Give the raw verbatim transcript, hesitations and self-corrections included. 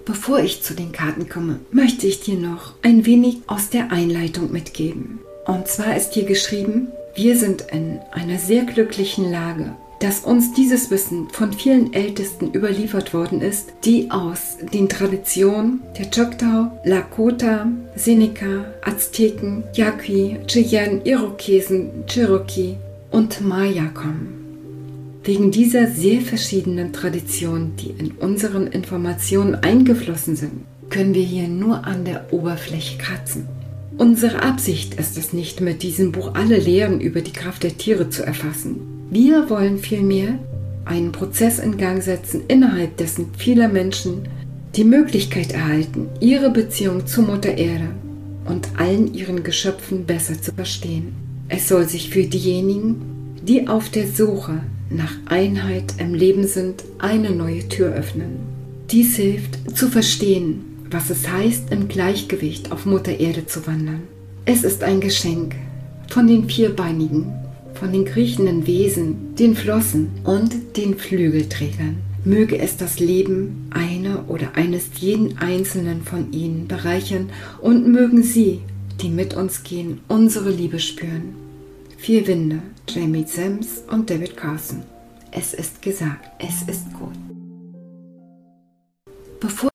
Bevor ich zu den Karten komme, möchte ich dir noch ein wenig aus der Einleitung mitgeben. Und zwar ist hier geschrieben: Wir sind in einer sehr glücklichen Lage, dass uns dieses Wissen von vielen Ältesten überliefert worden ist, die aus den Traditionen der Choctaw, Lakota, Seneca, Azteken, Yaqui, Cheyenne, Irokesen, Cherokee und Maya kommen. Wegen dieser sehr verschiedenen Traditionen, die in unseren Informationen eingeflossen sind, können wir hier nur an der Oberfläche kratzen. Unsere Absicht ist es nicht, mit diesem Buch alle Lehren über die Kraft der Tiere zu erfassen. Wir wollen vielmehr einen Prozess in Gang setzen, innerhalb dessen viele Menschen die Möglichkeit erhalten, ihre Beziehung zur Mutter Erde und allen ihren Geschöpfen besser zu verstehen. Es soll sich für diejenigen, die auf der Suche nach Einheit im Leben sind, eine neue Tür öffnen. Dies hilft, zu verstehen, was es heißt, im Gleichgewicht auf Mutter Erde zu wandern. Es ist ein Geschenk von den Vierbeinigen, von den kriechenden Wesen, den Flossen und den Flügelträgern. Möge es das Leben einer oder eines jeden Einzelnen von ihnen bereichern und mögen sie, die mit uns gehen, unsere Liebe spüren. Vier Winde, Jamie Sams und David Carson. Es ist gesagt, es ist gut. Bevor